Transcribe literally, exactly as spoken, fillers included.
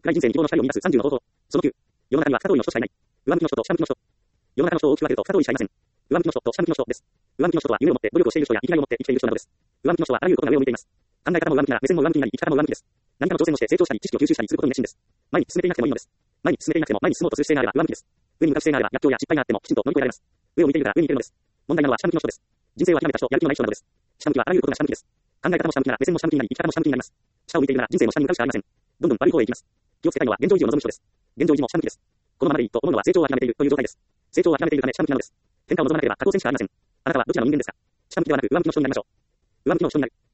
暗い人生に希望の光を見出すさんじゅうの方法。そのきゅう。世の中には二通りの人しかいない。上向きの人と下向きの人。世の中の人を大きく分けると二通りしかいません。上向きの人と下向きの人です。上向きの人とは夢を持って努力をしている人や生きがいを持って生きている人などです。上向きの人はあらゆることが上を向いています。考え方も上向きなら目線も上向きになり生き方も上向きです。何かの挑戦をして成長したり知識を吸収したりすることに熱心です。前に進めていなくてもいいのです。前に進めていなくても前に進もうとする姿勢があれば上向きです。上に向かう姿勢があれば逆境や失敗があってもきちんと乗り越えられます。上を向いているから上に行けるのです。問題なのは下向きの人です。人生を諦めた人、やる気のない人などです。下向きはあらゆることが下向きです。考え方も下向きなら目線も下向きになり生き方も下向きになります。下を向いているなら人生の下に向かうしかありません。どんどん悪い方へ行きます。気をつけたいのは現状維持を望む人です。現状維持も下向きです。このままでいいと思うのは成長を諦めているという状態です。成長を諦めているため下向きなのです。変化を望まなければ下降線しかありません。あなたはどちらの人間ですか？下向きではなく上向きの人になりましょう。上向きの人になる。